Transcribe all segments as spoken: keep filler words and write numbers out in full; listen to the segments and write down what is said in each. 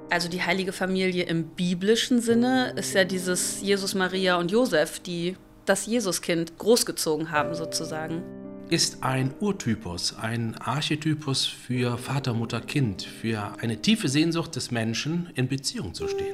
Also die heilige Familie im biblischen Sinne ist ja dieses Jesus, Maria und Josef, die das Jesuskind großgezogen haben sozusagen. Ist ein Urtypus, ein Archetypus für Vater, Mutter, Kind, für eine tiefe Sehnsucht des Menschen, in Beziehung zu stehen.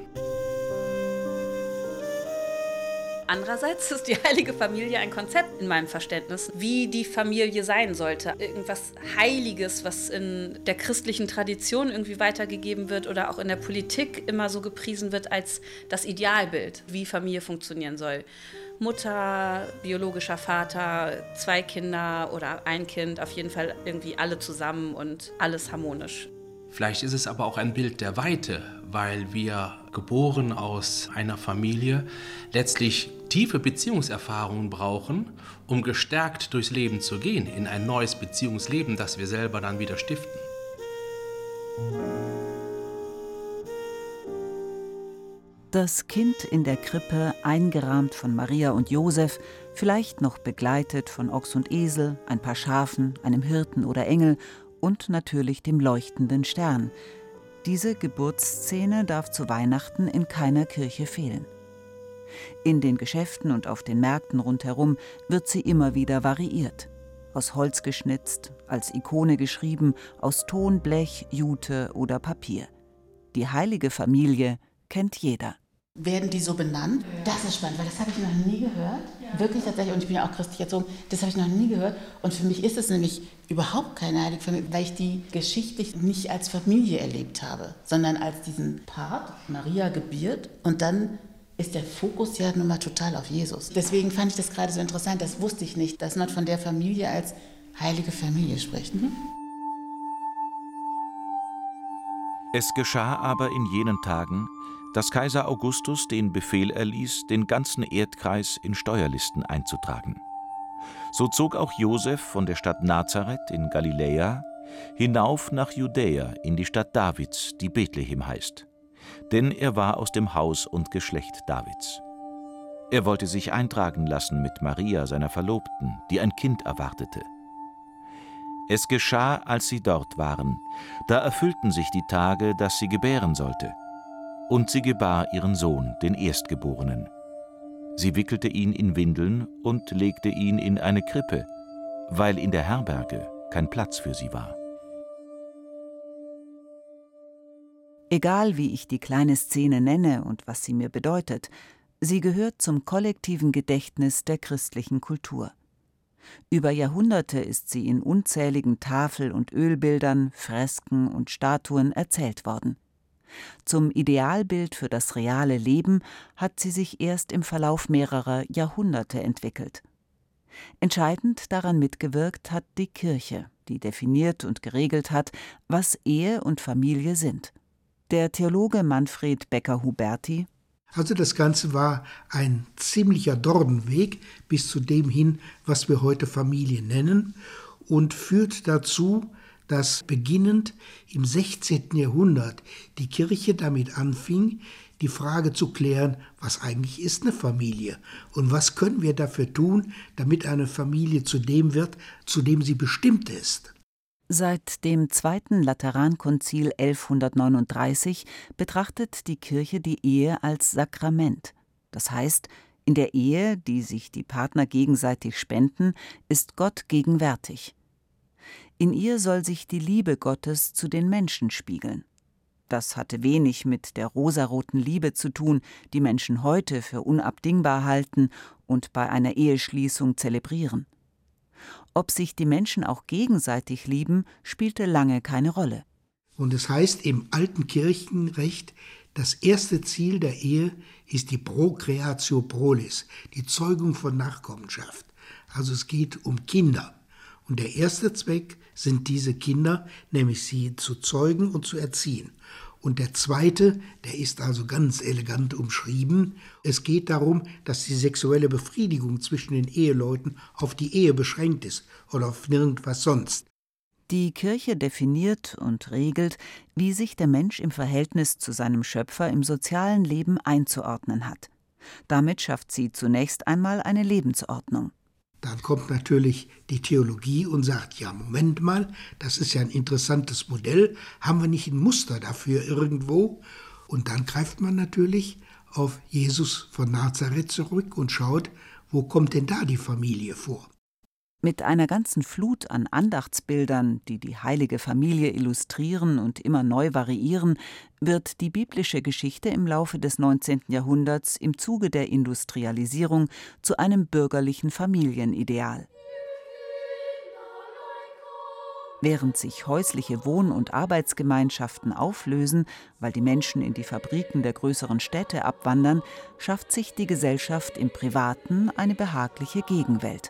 Andererseits ist die heilige Familie ein Konzept in meinem Verständnis, wie die Familie sein sollte. Irgendwas Heiliges, was in der christlichen Tradition irgendwie weitergegeben wird oder auch in der Politik immer so gepriesen wird als das Idealbild, wie Familie funktionieren soll. Mutter, biologischer Vater, zwei Kinder oder ein Kind, auf jeden Fall irgendwie alle zusammen und alles harmonisch. Vielleicht ist es aber auch ein Bild der Weite, weil wir, geboren aus einer Familie, letztlich tiefe Beziehungserfahrungen brauchen, um gestärkt durchs Leben zu gehen, in ein neues Beziehungsleben, das wir selber dann wieder stiften. Das Kind in der Krippe, eingerahmt von Maria und Josef, vielleicht noch begleitet von Ochs und Esel, ein paar Schafen, einem Hirten oder Engel und natürlich dem leuchtenden Stern. Diese Geburtsszene darf zu Weihnachten in keiner Kirche fehlen. In den Geschäften und auf den Märkten rundherum wird sie immer wieder variiert. Aus Holz geschnitzt, als Ikone geschrieben, aus Ton, Blech, Jute oder Papier. Die heilige Familie kennt jeder. Werden die so benannt? Das ist spannend, weil das habe ich noch nie gehört. Wirklich tatsächlich, und ich bin ja auch christlich erzogen, das habe ich noch nie gehört. Und für mich ist es nämlich überhaupt keine heilige Familie, weil ich die geschichtlich nicht als Familie erlebt habe, sondern als diesen Part, Maria gebiert, und dann ist der Fokus ja nun mal total auf Jesus. Deswegen fand ich das gerade so interessant, das wusste ich nicht, dass man von der Familie als heilige Familie spricht. Mhm. Es geschah aber in jenen Tagen, dass Kaiser Augustus den Befehl erließ, den ganzen Erdkreis in Steuerlisten einzutragen. So zog auch Josef von der Stadt Nazareth in Galiläa hinauf nach Judäa in die Stadt Davids, die Bethlehem heißt, denn er war aus dem Haus und Geschlecht Davids. Er wollte sich eintragen lassen mit Maria, seiner Verlobten, die ein Kind erwartete. Es geschah, als sie dort waren, da erfüllten sich die Tage, dass sie gebären sollte. Und sie gebar ihren Sohn, den Erstgeborenen. Sie wickelte ihn in Windeln und legte ihn in eine Krippe, weil in der Herberge kein Platz für sie war. Egal wie ich die kleine Szene nenne und was sie mir bedeutet, sie gehört zum kollektiven Gedächtnis der christlichen Kultur. Über Jahrhunderte ist sie in unzähligen Tafel- und Ölbildern, Fresken und Statuen erzählt worden. Zum Idealbild für das reale Leben hat sie sich erst im Verlauf mehrerer Jahrhunderte entwickelt. Entscheidend daran mitgewirkt hat die Kirche, die definiert und geregelt hat, was Ehe und Familie sind. Der Theologe Manfred Becker-Huberti: Also das Ganze war ein ziemlicher Dornenweg bis zu dem hin, was wir heute Familie nennen, und führt dazu, dass beginnend im sechzehnten Jahrhundert die Kirche damit anfing, die Frage zu klären, was eigentlich ist eine Familie und was können wir dafür tun, damit eine Familie zu dem wird, zu dem sie bestimmt ist. Seit dem Zweiten Laterankonzil elfhundertneununddreißig betrachtet die Kirche die Ehe als Sakrament. Das heißt, in der Ehe, die sich die Partner gegenseitig spenden, ist Gott gegenwärtig. In ihr soll sich die Liebe Gottes zu den Menschen spiegeln. Das hatte wenig mit der rosaroten Liebe zu tun, die Menschen heute für unabdingbar halten und bei einer Eheschließung zelebrieren. Ob sich die Menschen auch gegenseitig lieben, spielte lange keine Rolle. Und es heißt im alten Kirchenrecht, das erste Ziel der Ehe ist die Procreatio Prolis, die Zeugung von Nachkommenschaft. Also es geht um Kinder. Und der erste Zweck sind diese Kinder, nämlich sie zu zeugen und zu erziehen. Und der zweite, der ist also ganz elegant umschrieben. Es geht darum, dass die sexuelle Befriedigung zwischen den Eheleuten auf die Ehe beschränkt ist oder auf nirgendwas sonst. Die Kirche definiert und regelt, wie sich der Mensch im Verhältnis zu seinem Schöpfer im sozialen Leben einzuordnen hat. Damit schafft sie zunächst einmal eine Lebensordnung. Dann kommt natürlich die Theologie und sagt, ja, Moment mal, das ist ja ein interessantes Modell, haben wir nicht ein Muster dafür irgendwo? Und dann greift man natürlich auf Jesus von Nazareth zurück und schaut, wo kommt denn da die Familie vor? Mit einer ganzen Flut an Andachtsbildern, die die heilige Familie illustrieren und immer neu variieren, wird die biblische Geschichte im Laufe des neunzehnten Jahrhunderts im Zuge der Industrialisierung zu einem bürgerlichen Familienideal. Während sich häusliche Wohn- und Arbeitsgemeinschaften auflösen, weil die Menschen in die Fabriken der größeren Städte abwandern, schafft sich die Gesellschaft im Privaten eine behagliche Gegenwelt.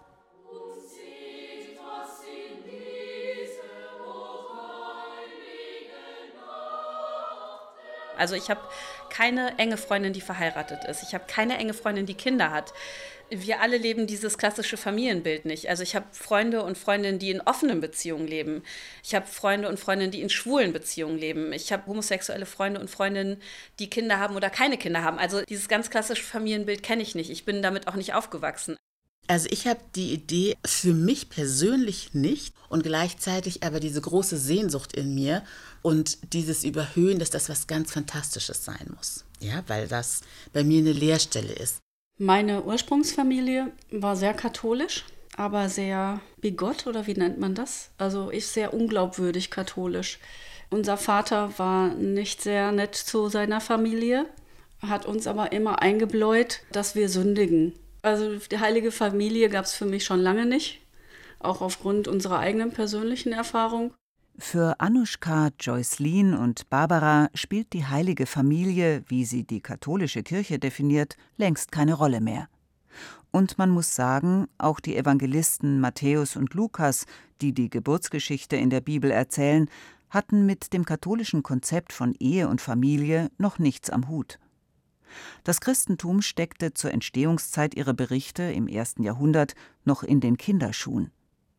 Also ich habe keine enge Freundin, die verheiratet ist. Ich habe keine enge Freundin, die Kinder hat. Wir alle leben dieses klassische Familienbild nicht. Also ich habe Freunde und Freundinnen, die in offenen Beziehungen leben. Ich habe Freunde und Freundinnen, die in schwulen Beziehungen leben. Ich habe homosexuelle Freunde und Freundinnen, die Kinder haben oder keine Kinder haben. Also dieses ganz klassische Familienbild kenne ich nicht. Ich bin damit auch nicht aufgewachsen. Also ich habe die Idee für mich persönlich nicht und gleichzeitig aber diese große Sehnsucht in mir und dieses Überhöhen, dass das was ganz Fantastisches sein muss. Ja, weil das bei mir eine Leerstelle ist. Meine Ursprungsfamilie war sehr katholisch, aber sehr bigott, oder wie nennt man das? Also ich sehr unglaubwürdig katholisch. Unser Vater war nicht sehr nett zu seiner Familie, hat uns aber immer eingebläut, dass wir sündigen. Also die heilige Familie gab es für mich schon lange nicht, auch aufgrund unserer eigenen persönlichen Erfahrung. Für Anuschka, Joycelyn und Barbara spielt die heilige Familie, wie sie die katholische Kirche definiert, längst keine Rolle mehr. Und man muss sagen, auch die Evangelisten Matthäus und Lukas, die die Geburtsgeschichte in der Bibel erzählen, hatten mit dem katholischen Konzept von Ehe und Familie noch nichts am Hut. Das Christentum steckte zur Entstehungszeit ihrer Berichte im ersten Jahrhundert noch in den Kinderschuhen.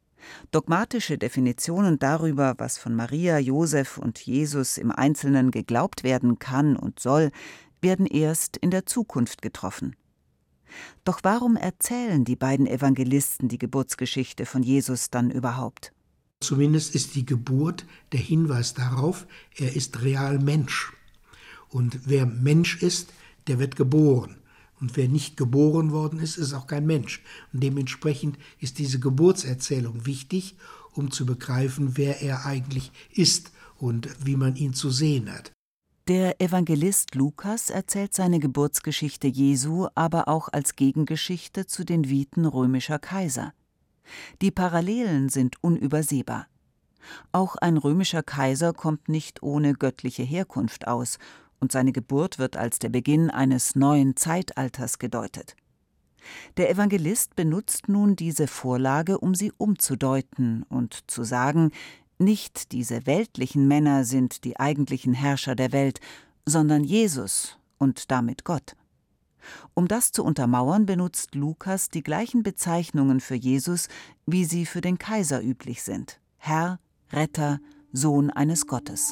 Dogmatische Definitionen darüber, was von Maria, Josef und Jesus im Einzelnen geglaubt werden kann und soll, werden erst in der Zukunft getroffen. Doch warum erzählen die beiden Evangelisten die Geburtsgeschichte von Jesus dann überhaupt? Zumindest ist die Geburt der Hinweis darauf, er ist real Mensch. Und wer Mensch ist, der wird geboren. Und wer nicht geboren worden ist, ist auch kein Mensch. Und dementsprechend ist diese Geburtserzählung wichtig, um zu begreifen, wer er eigentlich ist und wie man ihn zu sehen hat. Der Evangelist Lukas erzählt seine Geburtsgeschichte Jesu aber auch als Gegengeschichte zu den Viten römischer Kaiser. Die Parallelen sind unübersehbar. Auch ein römischer Kaiser kommt nicht ohne göttliche Herkunft aus, und seine Geburt wird als der Beginn eines neuen Zeitalters gedeutet. Der Evangelist benutzt nun diese Vorlage, um sie umzudeuten und zu sagen, nicht diese weltlichen Männer sind die eigentlichen Herrscher der Welt, sondern Jesus und damit Gott. Um das zu untermauern, benutzt Lukas die gleichen Bezeichnungen für Jesus, wie sie für den Kaiser üblich sind: Herr, Retter, Sohn eines Gottes.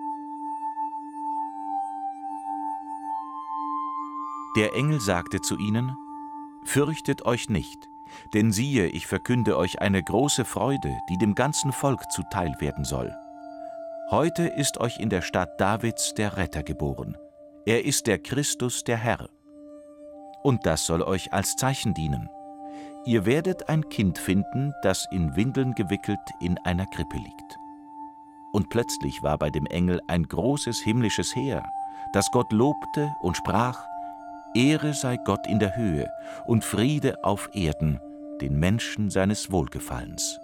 Der Engel sagte zu ihnen: Fürchtet euch nicht, denn siehe, ich verkünde euch eine große Freude, die dem ganzen Volk zuteil werden soll. Heute ist euch in der Stadt Davids der Retter geboren. Er ist der Christus, der Herr. Und das soll euch als Zeichen dienen. Ihr werdet ein Kind finden, das in Windeln gewickelt in einer Krippe liegt. Und plötzlich war bei dem Engel ein großes himmlisches Heer, das Gott lobte und sprach: Ehre sei Gott in der Höhe und Friede auf Erden, den Menschen seines Wohlgefallens.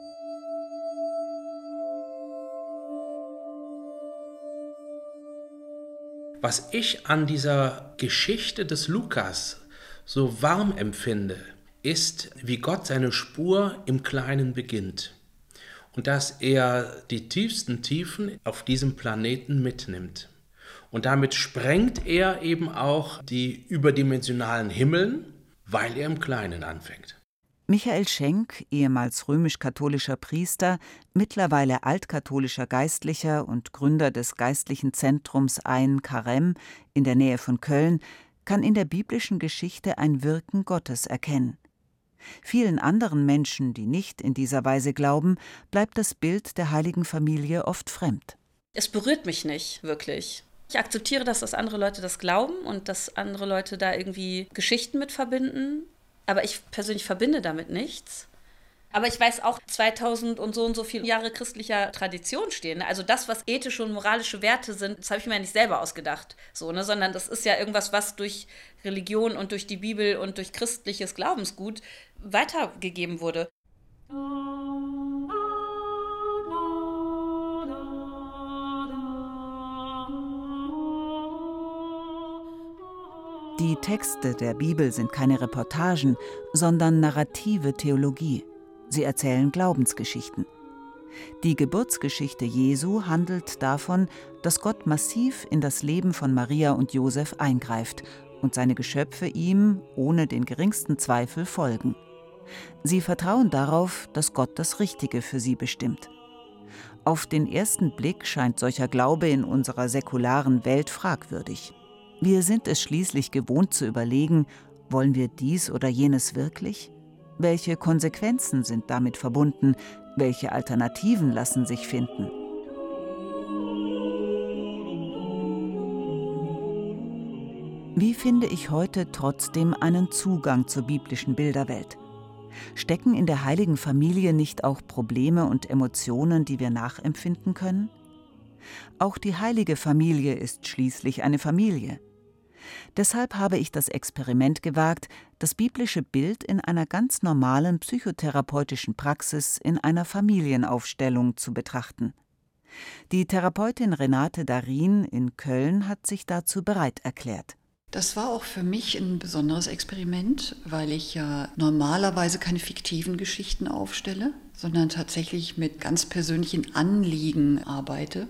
Was ich an dieser Geschichte des Lukas so warm empfinde, ist, wie Gott seine Spur im Kleinen beginnt und dass er die tiefsten Tiefen auf diesem Planeten mitnimmt. Und damit sprengt er eben auch die überdimensionalen Himmeln, weil er im Kleinen anfängt. Michael Schenk, ehemals römisch-katholischer Priester, mittlerweile altkatholischer Geistlicher und Gründer des geistlichen Zentrums Ein Karem in der Nähe von Köln, kann in der biblischen Geschichte ein Wirken Gottes erkennen. Vielen anderen Menschen, die nicht in dieser Weise glauben, bleibt das Bild der heiligen Familie oft fremd. Es berührt mich nicht, wirklich. Ich akzeptiere, dass das andere Leute das glauben und dass andere Leute da irgendwie Geschichten mit verbinden. Aber ich persönlich verbinde damit nichts. Aber ich weiß auch, zweitausend und so und so viele Jahre christlicher Tradition stehen. Also das, was ethische und moralische Werte sind, das habe ich mir ja nicht selber ausgedacht. So, ne? Sondern das ist ja irgendwas, was durch Religion und durch die Bibel und durch christliches Glaubensgut weitergegeben wurde. Die Texte der Bibel sind keine Reportagen, sondern narrative Theologie. Sie erzählen Glaubensgeschichten. Die Geburtsgeschichte Jesu handelt davon, dass Gott massiv in das Leben von Maria und Josef eingreift und seine Geschöpfe ihm ohne den geringsten Zweifel folgen. Sie vertrauen darauf, dass Gott das Richtige für sie bestimmt. Auf den ersten Blick scheint solcher Glaube in unserer säkularen Welt fragwürdig. Wir sind es schließlich gewohnt zu überlegen, wollen wir dies oder jenes wirklich? Welche Konsequenzen sind damit verbunden? Welche Alternativen lassen sich finden? Wie finde ich heute trotzdem einen Zugang zur biblischen Bilderwelt? Stecken in der heiligen Familie nicht auch Probleme und Emotionen, die wir nachempfinden können? Auch die heilige Familie ist schließlich eine Familie. Deshalb habe ich das Experiment gewagt, das biblische Bild in einer ganz normalen psychotherapeutischen Praxis in einer Familienaufstellung zu betrachten. Die Therapeutin Renate Darin in Köln hat sich dazu bereit erklärt. Das war auch für mich ein besonderes Experiment, weil ich ja normalerweise keine fiktiven Geschichten aufstelle, sondern tatsächlich mit ganz persönlichen Anliegen arbeite.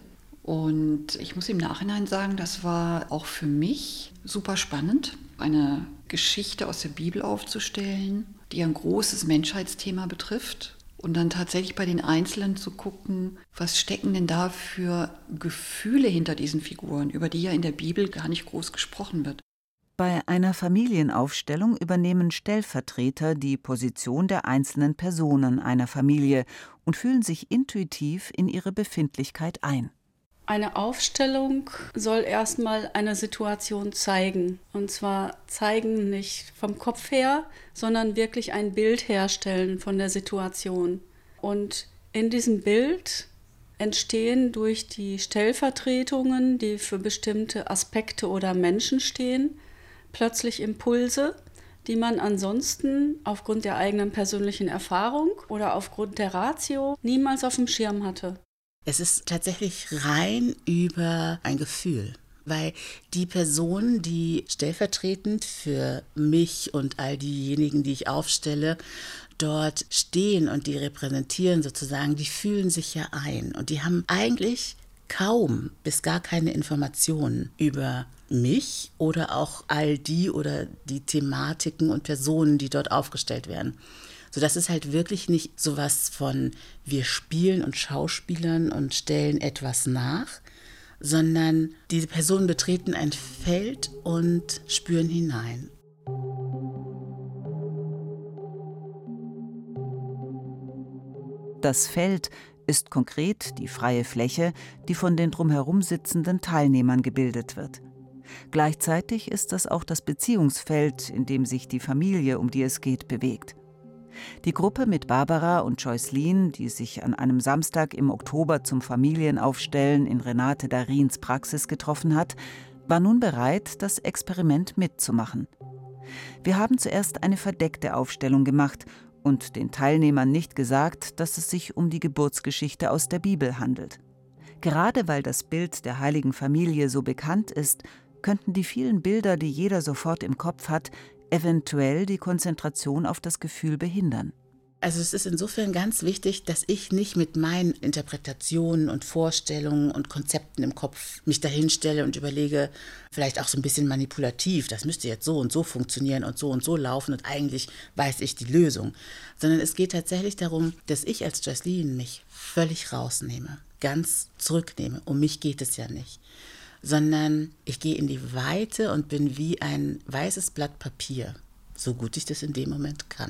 Und ich muss im Nachhinein sagen, das war auch für mich super spannend, eine Geschichte aus der Bibel aufzustellen, die ein großes Menschheitsthema betrifft. Und dann tatsächlich bei den Einzelnen zu gucken, was stecken denn da für Gefühle hinter diesen Figuren, über die ja in der Bibel gar nicht groß gesprochen wird. Bei einer Familienaufstellung übernehmen Stellvertreter die Position der einzelnen Personen einer Familie und fühlen sich intuitiv in ihre Befindlichkeit ein. Eine Aufstellung soll erstmal eine Situation zeigen. Und zwar zeigen nicht vom Kopf her, sondern wirklich ein Bild herstellen von der Situation. Und in diesem Bild entstehen durch die Stellvertretungen, die für bestimmte Aspekte oder Menschen stehen, plötzlich Impulse, die man ansonsten aufgrund der eigenen persönlichen Erfahrung oder aufgrund der Ratio niemals auf dem Schirm hatte. Es ist tatsächlich rein über ein Gefühl, weil die Personen, die stellvertretend für mich und all diejenigen, die ich aufstelle, dort stehen und die repräsentieren sozusagen, die fühlen sich ja ein und die haben eigentlich kaum bis gar keine Informationen über mich oder auch all die oder die Thematiken und Personen, die dort aufgestellt werden. So, das ist halt wirklich nicht sowas von wir spielen und schauspielern und stellen etwas nach, sondern diese Personen betreten ein Feld und spüren hinein. Das Feld ist konkret die freie Fläche, die von den drumherum sitzenden Teilnehmern gebildet wird. Gleichzeitig ist das auch das Beziehungsfeld, in dem sich die Familie, um die es geht, bewegt. Die Gruppe mit Barbara und Joycelyn, die sich an einem Samstag im Oktober zum Familienaufstellen in Renate Darins Praxis getroffen hat, war nun bereit, das Experiment mitzumachen. Wir haben zuerst eine verdeckte Aufstellung gemacht und den Teilnehmern nicht gesagt, dass es sich um die Geburtsgeschichte aus der Bibel handelt. Gerade weil das Bild der heiligen Familie so bekannt ist, könnten die vielen Bilder, die jeder sofort im Kopf hat, eventuell die Konzentration auf das Gefühl behindern. Also es ist insofern ganz wichtig, dass ich nicht mit meinen Interpretationen und Vorstellungen und Konzepten im Kopf mich dahinstelle und überlege, vielleicht auch so ein bisschen manipulativ, das müsste jetzt so und so funktionieren und so und so laufen und eigentlich weiß ich die Lösung. Sondern es geht tatsächlich darum, dass ich als Joycelyn mich völlig rausnehme, ganz zurücknehme. Um mich geht es ja nicht. Sondern ich gehe in die Weite und bin wie ein weißes Blatt Papier, so gut ich das in dem Moment kann.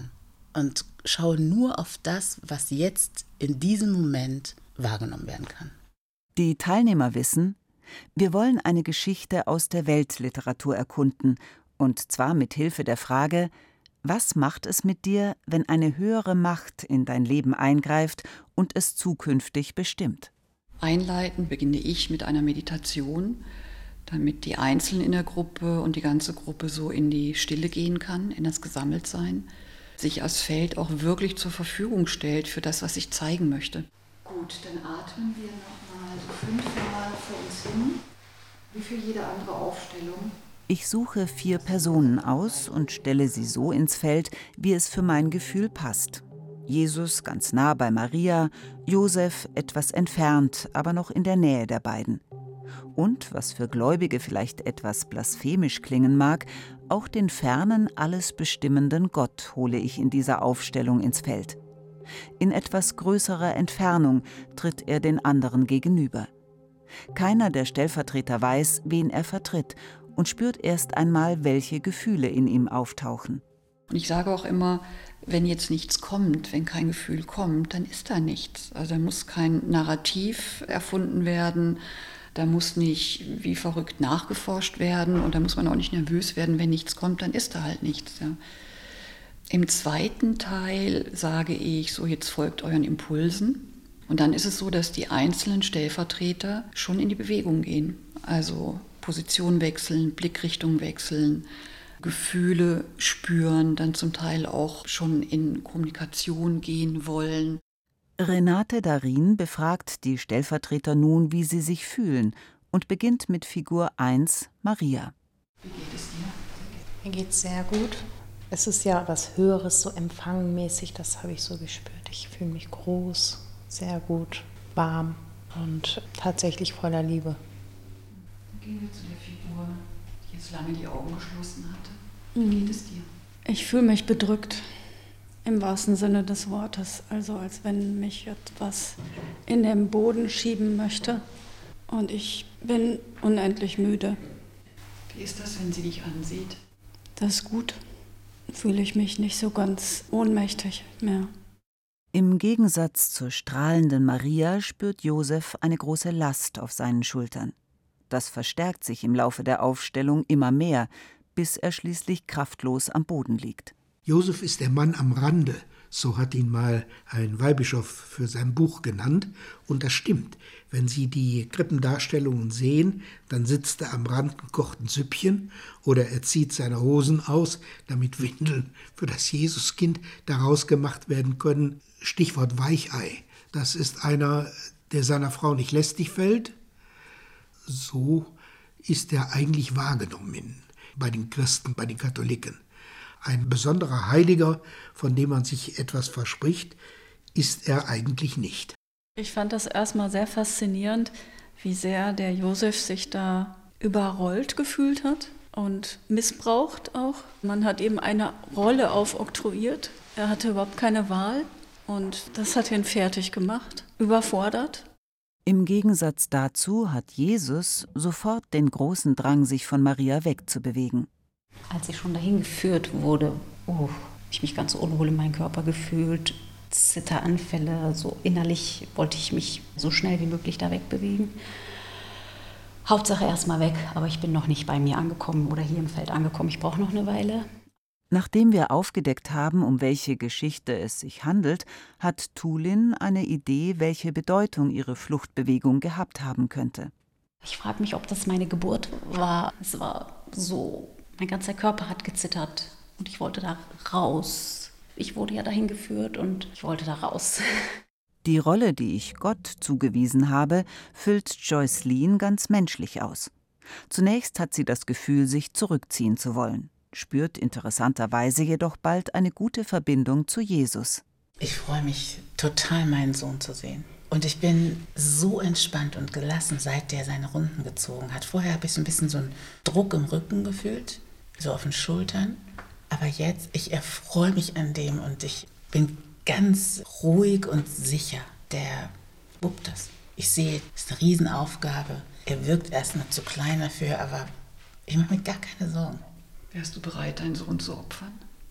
und schaue nur auf das, was jetzt in diesem Moment wahrgenommen werden kann. Die Teilnehmer wissen, wir wollen eine Geschichte aus der Weltliteratur erkunden, und zwar mit Hilfe der Frage, was macht es mit dir, wenn eine höhere Macht in dein Leben eingreift und es zukünftig bestimmt? Einleitend beginne ich mit einer Meditation, damit die Einzelnen in der Gruppe und die ganze Gruppe so in die Stille gehen kann, in das Gesammeltsein, sich als Feld auch wirklich zur Verfügung stellt für das, was ich zeigen möchte. Gut, dann atmen wir nochmal so fünfmal vor uns hin, wie für jede andere Aufstellung. Ich suche vier Personen aus und stelle sie so ins Feld, wie es für mein Gefühl passt. Jesus ganz nah bei Maria, Josef etwas entfernt, aber noch in der Nähe der beiden. Und, was für Gläubige vielleicht etwas blasphemisch klingen mag, auch den fernen, alles bestimmenden Gott hole ich in dieser Aufstellung ins Feld. In etwas größerer Entfernung tritt er den anderen gegenüber. Keiner der Stellvertreter weiß, wen er vertritt, und spürt erst einmal, welche Gefühle in ihm auftauchen. Und ich sage auch immer, wenn jetzt nichts kommt, wenn kein Gefühl kommt, dann ist da nichts. Also da muss kein Narrativ erfunden werden, da muss nicht wie verrückt nachgeforscht werden und da muss man auch nicht nervös werden, wenn nichts kommt, dann ist da halt nichts. Ja. Im zweiten Teil sage ich, so jetzt folgt euren Impulsen. Und dann ist es so, dass die einzelnen Stellvertreter schon in die Bewegung gehen. Also Position wechseln, Blickrichtung wechseln, Gefühle spüren, dann zum Teil auch schon in Kommunikation gehen wollen. Renate Darin befragt die Stellvertreter nun, wie sie sich fühlen, und beginnt mit Figur eins, Maria. Wie geht es dir? Mir geht es sehr gut. Es ist ja was Höheres, so empfangmäßig, das habe ich so gespürt. Ich fühle mich groß, sehr gut, warm und tatsächlich voller Liebe. Gehen wir zu der Figur, die jetzt lange die Augen geschlossen hatte. Wie geht es dir? Ich fühle mich bedrückt, im wahrsten Sinne des Wortes. Also als wenn mich etwas in den Boden schieben möchte. Und ich bin unendlich müde. Wie ist das, wenn sie dich ansieht? Das ist gut. Fühle ich mich nicht so ganz ohnmächtig mehr. Im Gegensatz zur strahlenden Maria spürt Josef eine große Last auf seinen Schultern. Das verstärkt sich im Laufe der Aufstellung immer mehr, bis er schließlich kraftlos am Boden liegt. Josef ist der Mann am Rande, so hat ihn mal ein Weihbischof für sein Buch genannt. Und das stimmt. Wenn Sie die Krippendarstellungen sehen, dann sitzt er am Rand und kocht ein Süppchen oder er zieht seine Hosen aus, damit Windeln für das Jesuskind daraus gemacht werden können. Stichwort Weichei. Das ist einer, der seiner Frau nicht lästig fällt. So ist er eigentlich wahrgenommen in, bei den Christen, bei den Katholiken. Ein besonderer Heiliger, von dem man sich etwas verspricht, ist er eigentlich nicht. Ich fand das erstmal sehr faszinierend, wie sehr der Josef sich da überrollt gefühlt hat und missbraucht auch. Man hat ihm eine Rolle aufoktroyiert. Er hatte überhaupt keine Wahl und das hat ihn fertig gemacht, überfordert. Im Gegensatz dazu hat Jesus sofort den großen Drang, sich von Maria wegzubewegen. Als ich schon dahin geführt wurde, oh, ich mich ganz unwohl in meinem Körper gefühlt, Zitteranfälle, so innerlich wollte ich mich so schnell wie möglich da wegbewegen. Hauptsache erstmal weg, aber ich bin noch nicht bei mir angekommen oder hier im Feld angekommen. Ich brauche noch eine Weile. Nachdem wir aufgedeckt haben, um welche Geschichte es sich handelt, hat Tulin eine Idee, welche Bedeutung ihre Fluchtbewegung gehabt haben könnte. Ich frage mich, ob das meine Geburt war. Es war so, mein ganzer Körper hat gezittert und ich wollte da raus. Ich wurde ja dahin geführt und ich wollte da raus. Die Rolle, die ich Gott zugewiesen habe, füllt Joycelyn ganz menschlich aus. Zunächst hat sie das Gefühl, sich zurückziehen zu wollen, spürt interessanterweise jedoch bald eine gute Verbindung zu Jesus. Ich freue mich total, meinen Sohn zu sehen. Und ich bin so entspannt und gelassen, seit der seine Runden gezogen hat. Vorher habe ich so ein bisschen so einen Druck im Rücken gefühlt, so auf den Schultern. Aber jetzt, ich erfreue mich an dem und ich bin ganz ruhig und sicher. Der wuppt das. Ich sehe, es ist eine Riesenaufgabe. Er wirkt erst noch zu klein dafür, aber ich mache mir gar keine Sorgen. Wärst du bereit, deinen Sohn zu opfern?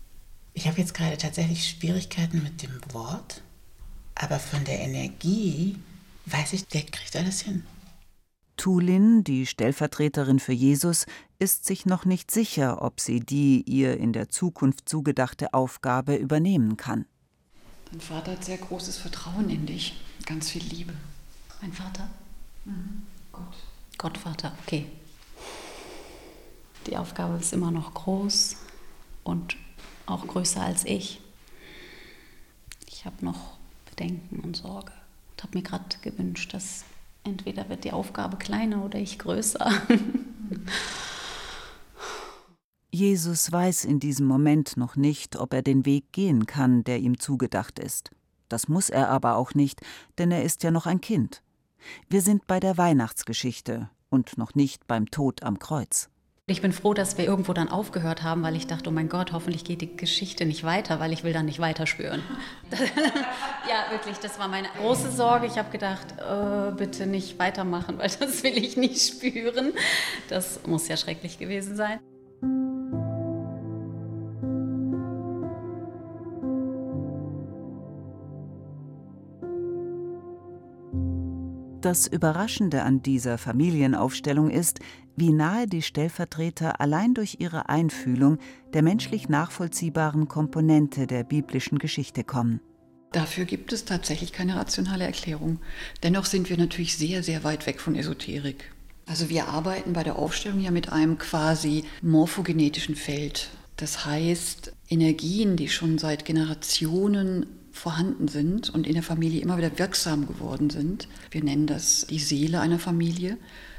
Ich habe jetzt gerade tatsächlich Schwierigkeiten mit dem Wort, aber von der Energie weiß ich, der kriegt alles hin. Tu Lin, die Stellvertreterin für Jesus, ist sich noch nicht sicher, ob sie die ihr in der Zukunft zugedachte Aufgabe übernehmen kann. Dein Vater hat sehr großes Vertrauen in dich, ganz viel Liebe. Mein Vater? Mhm. Gott. Gottvater, okay. Die Aufgabe ist immer noch groß und auch größer als ich. Ich habe noch Bedenken und Sorge und habe mir gerade gewünscht, dass entweder wird die Aufgabe kleiner oder ich größer. Jesus weiß in diesem Moment noch nicht, ob er den Weg gehen kann, der ihm zugedacht ist. Das muss er aber auch nicht, denn er ist ja noch ein Kind. Wir sind bei der Weihnachtsgeschichte und noch nicht beim Tod am Kreuz. Ich bin froh, dass wir irgendwo dann aufgehört haben, weil ich dachte, oh mein Gott, hoffentlich geht die Geschichte nicht weiter, weil ich will dann nicht weiterspüren. Ja, wirklich, das war meine große Sorge. Ich habe gedacht, äh, bitte nicht weitermachen, weil das will ich nicht spüren. Das muss ja schrecklich gewesen sein. Das Überraschende an dieser Familienaufstellung ist, wie nahe die Stellvertreter allein durch ihre Einfühlung der menschlich nachvollziehbaren Komponente der biblischen Geschichte kommen. Dafür gibt es tatsächlich keine rationale Erklärung. Dennoch sind wir natürlich sehr, sehr weit weg von Esoterik. Also wir arbeiten bei der Aufstellung ja mit einem quasi morphogenetischen Feld. Das heißt, Energien, die schon seit Generationen vorhanden sind und in der Familie immer wieder wirksam geworden sind. Wir nennen das die Seele einer Familie.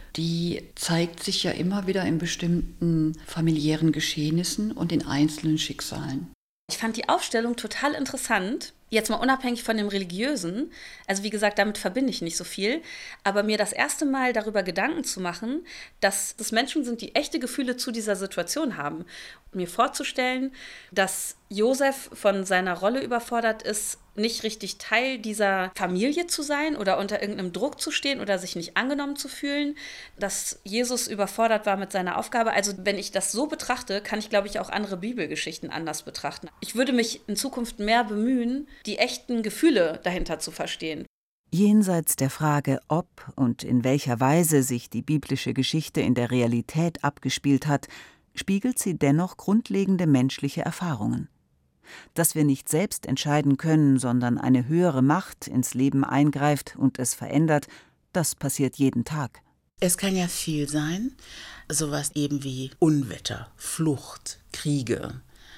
Die zeigt sich ja immer wieder in bestimmten familiären Geschehnissen und in einzelnen Schicksalen. Ich fand die Aufstellung total interessant, jetzt mal unabhängig von dem Religiösen. Also wie gesagt, damit verbinde ich nicht so viel. Aber mir das erste Mal darüber Gedanken zu machen, dass es Menschen sind, die echte Gefühle zu dieser Situation haben. Und mir vorzustellen, dass Josef von seiner Rolle überfordert ist, nicht richtig Teil dieser Familie zu sein oder unter irgendeinem Druck zu stehen oder sich nicht angenommen zu fühlen, dass Jesus überfordert war mit seiner Aufgabe. Also wenn ich das so betrachte, kann ich, glaube ich, auch andere Bibelgeschichten anders betrachten. Ich würde mich in Zukunft mehr bemühen, die echten Gefühle dahinter zu verstehen. Jenseits der Frage, ob und in welcher Weise sich die biblische Geschichte in der Realität abgespielt hat, spiegelt sie dennoch grundlegende menschliche Erfahrungen. Dass wir nicht selbst entscheiden können, sondern eine höhere Macht ins Leben eingreift und es verändert, das passiert jeden Tag. Es kann ja viel sein, sowas eben wie Unwetter, Flucht, Kriege.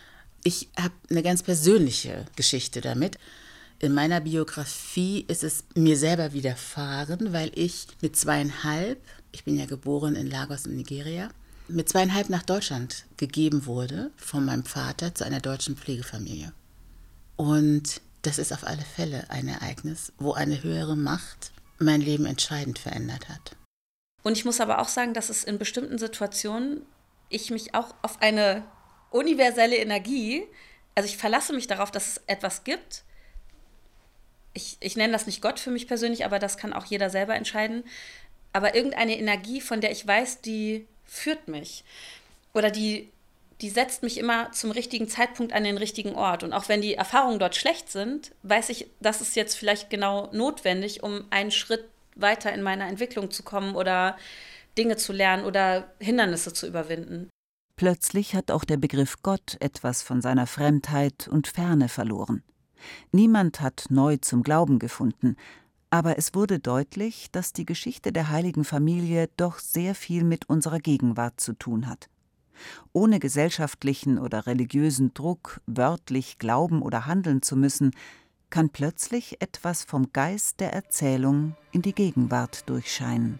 Ich habe eine ganz persönliche Geschichte damit. In meiner Biografie ist es mir selber widerfahren, weil ich mit zweieinhalb, ich bin ja geboren in Lagos in Nigeria, mit zweieinhalb nach Deutschland gegeben wurde von meinem Vater zu einer deutschen Pflegefamilie. Und das ist auf alle Fälle ein Ereignis, wo eine höhere Macht mein Leben entscheidend verändert hat. Und ich muss aber auch sagen, dass es in bestimmten Situationen ich mich auch auf eine universelle Energie, also ich verlasse mich darauf, dass es etwas gibt. Ich, ich nenne das nicht Gott für mich persönlich, aber das kann auch jeder selber entscheiden. Aber irgendeine Energie, von der ich weiß, die führt mich. Oder die, die setzt mich immer zum richtigen Zeitpunkt an den richtigen Ort. Und auch wenn die Erfahrungen dort schlecht sind, weiß ich, das ist jetzt vielleicht genau notwendig, um einen Schritt weiter in meiner Entwicklung zu kommen oder Dinge zu lernen oder Hindernisse zu überwinden. Plötzlich hat auch der Begriff Gott etwas von seiner Fremdheit und Ferne verloren. Niemand hat neu zum Glauben gefunden, aber es wurde deutlich, dass die Geschichte der Heiligen Familie doch sehr viel mit unserer Gegenwart zu tun hat. Ohne gesellschaftlichen oder religiösen Druck, wörtlich glauben oder handeln zu müssen, kann plötzlich etwas vom Geist der Erzählung in die Gegenwart durchscheinen.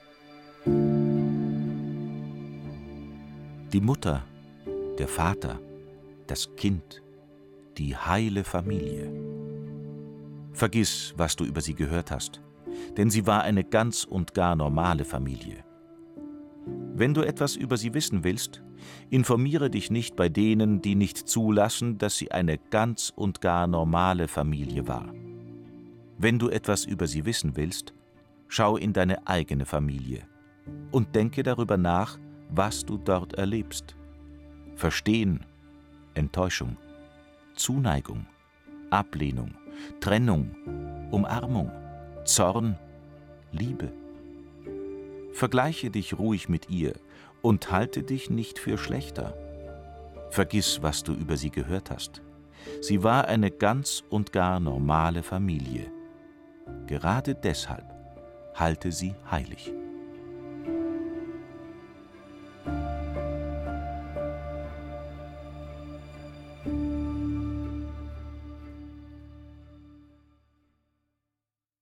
Die Mutter, der Vater, das Kind, die heile Familie. Vergiss, was du über sie gehört hast, denn sie war eine ganz und gar normale Familie. Wenn du etwas über sie wissen willst, informiere dich nicht bei denen, die nicht zulassen, dass sie eine ganz und gar normale Familie war. Wenn du etwas über sie wissen willst, schau in deine eigene Familie und denke darüber nach, was du dort erlebst. Verstehen, Enttäuschung, Zuneigung, Ablehnung, Trennung, Umarmung, Zorn, Liebe. Vergleiche dich ruhig mit ihr und halte dich nicht für schlechter. Vergiss, was du über sie gehört hast. Sie war eine ganz und gar normale Familie. Gerade deshalb halte sie heilig.